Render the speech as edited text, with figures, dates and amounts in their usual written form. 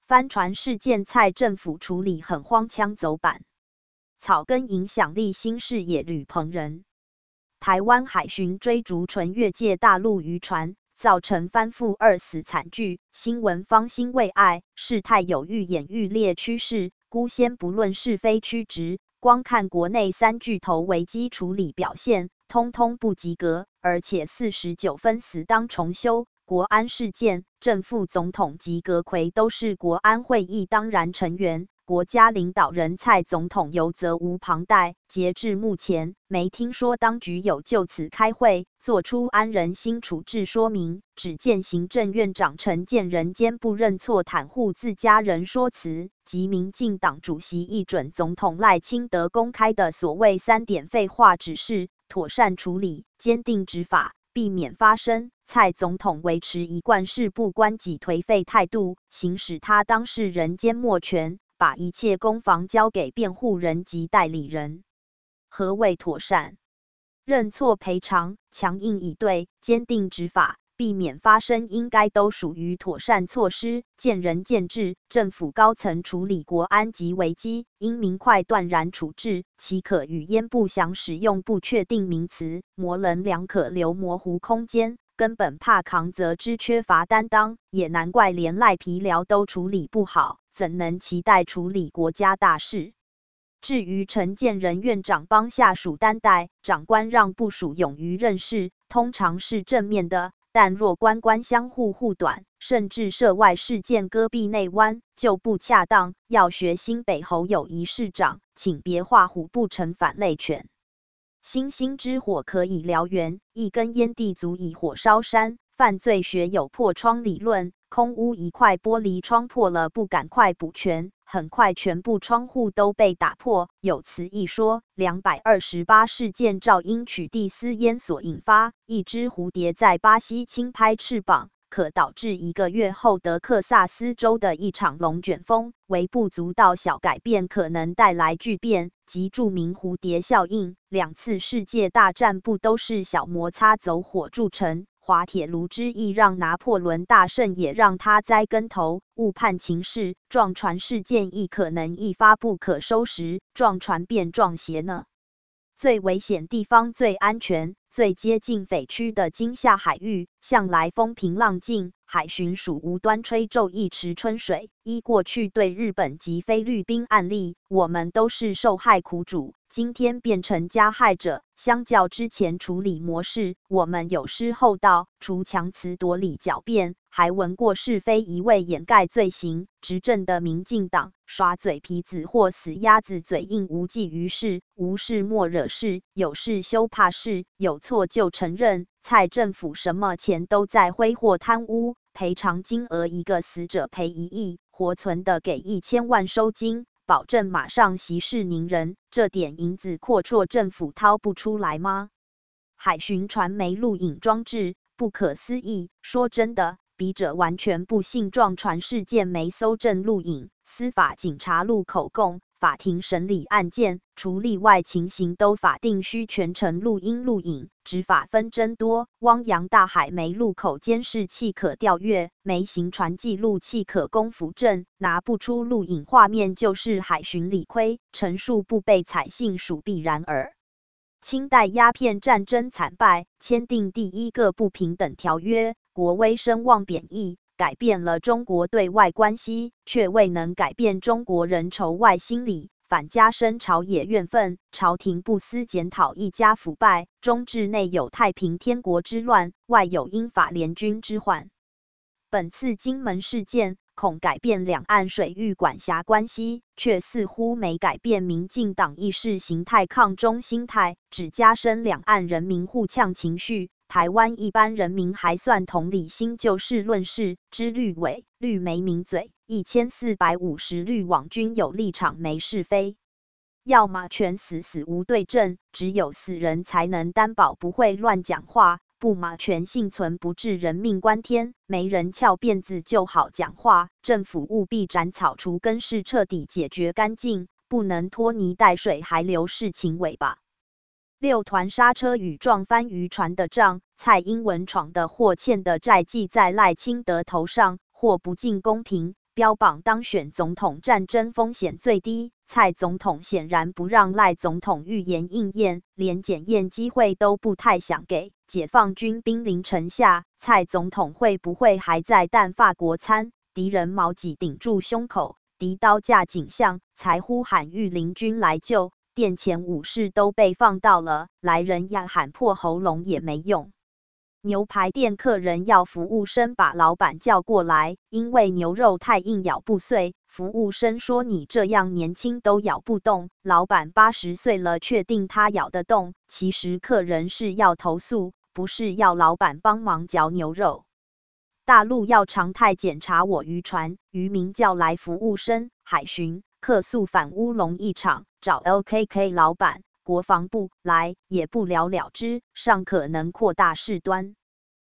帆船事件蔡政府处理很荒腔走板，草根影响力新视野吕鹏仁。台湾海巡追逐纯越界大陆渔船，造成翻覆2死惨剧，新闻方兴未艾，事态有愈演愈烈趋势。姑先不论是非曲直，光看国内3巨头危机处理表现，通通不及格，而且49分死当重修。国安事件，正副总统及阁揆都是国安会议当然成员，国家领导人蔡总统尤责无旁贷。截至目前，没听说当局有就此开会，做出安人心处置说明。只见行政院长陈建仁坚不认错，袒护自家人说辞，及民进党主席一准总统赖清德公开的所谓3点废话指示，妥善处理，坚定执法，避免发生。蔡总统维持一贯事不关己颓废态度，行使他当事人缄默权，把一切攻防交给辩护人及代理人。何谓妥善？认错赔偿，强硬以对，坚定执法，避免发生，应该都属于妥善措施。见仁见智，政府高层处理国安及危机，应明快断然处置，岂可语焉不详使用不确定名词，模棱两可留模糊空间？根本怕扛责之缺乏担当，也难怪连赖皮寮都处理不好，怎能期待处理国家大事？至于陈建仁院长帮下属担待，长官让部属勇于任事，通常是正面的，但若官官相护护短，甚至涉外事件割臂内弯，就不恰当。要学新北侯友宜市长，请别画虎不成反类犬。星星之火可以燎原，一根烟蒂足以火烧山。犯罪学有破窗理论，空屋一块玻璃窗破了，不赶快补全，很快全部窗户都被打破。有此一说。228事件照因取缔私烟所引发，一只蝴蝶在巴西轻拍翅膀，可导致1个月后德克萨斯州的一场龙卷风。微不足道小改变可能带来巨变，即著名蝴蝶效应。2次世界大战不都是小摩擦走火铸成？滑铁卢之役让拿破仑大胜，也让他栽跟头。误判情势，撞船事件亦可能一发不可收拾，撞船变撞邪呢。最危险地方最安全，最接近匪区的金厦海域，向来风平浪静，海巡署无端吹皱一池春水。依过去对日本及菲律宾案例，我们都是受害苦主，今天变成加害者。相较之前处理模式，我们有失厚道，除强词夺理狡辩，还闻过是非，一味掩盖罪行。执政的民进党耍嘴皮子或死鸭子嘴硬，无济于事。无事莫惹事，有事休怕事，有错就承认。蔡政府什么钱都在挥霍贪污，赔偿金额1个死者赔1亿，活存的给1000万收金，保证马上息事宁人。这点银子阔绰政府掏不出来吗？海巡船没录影装置，不可思议。说真的，笔者完全不信撞船事件没搜证录影，司法警察录口供，法庭审理案件，除例外情形都法定需全程录音录影。执法纷争多，汪洋大海没路口监视器可调阅，没行船记录器可供辅证，拿不出录影画面就是海巡理亏，陈述不被采信属必然耳。清代鸦片战争惨败，签订第1个不平等条约，国威声望贬义，改变了中国对外关系，却未能改变中国人仇外心理，反加深朝野怨愤。朝廷不思检讨一家腐败，中至内有太平天国之乱，外有英法联军之患。本次金门事件恐改变两岸水域管辖关系，却似乎没改变民进党意识形态抗中心态，只加深两岸人民互呛情绪。台湾一般人民还算同理心，就事论事，知绿伪，绿没名嘴，1450绿网军有立场没是非。要么全死死无对证，只有死人才能担保不会乱讲话，不嘛全幸存不治，人命关天，没人翘辫子就好讲话。政府务必斩草除根，是彻底解决干净，不能拖泥带水还留事情尾巴。6团刹车与撞翻渔船的账，蔡英文闯的祸欠的债记在赖清德头上，或不尽公平， 标榜当选总统战争风险最低，蔡总统显然不让赖总统预言应验，连检验机会都不太想给。解放军兵临城下，蔡总统会不会还在淡法国餐？敌人矛戟顶住胸口，敌刀架颈项，才呼喊御林军来救。殿前武士都被放到了，来人呀喊破喉咙也没用。牛排店客人要服务生把老板叫过来，因为牛肉太硬咬不碎。服务生说你这样年轻都咬不动，老板80岁了，确定他咬得动？其实客人是要投诉，不是要老板帮忙嚼牛肉。大陆要常态检查我渔船，渔民叫来服务生，海巡客诉反乌龙一场，找 LKK 老板、国防部来也不了了之，尚可能扩大事端。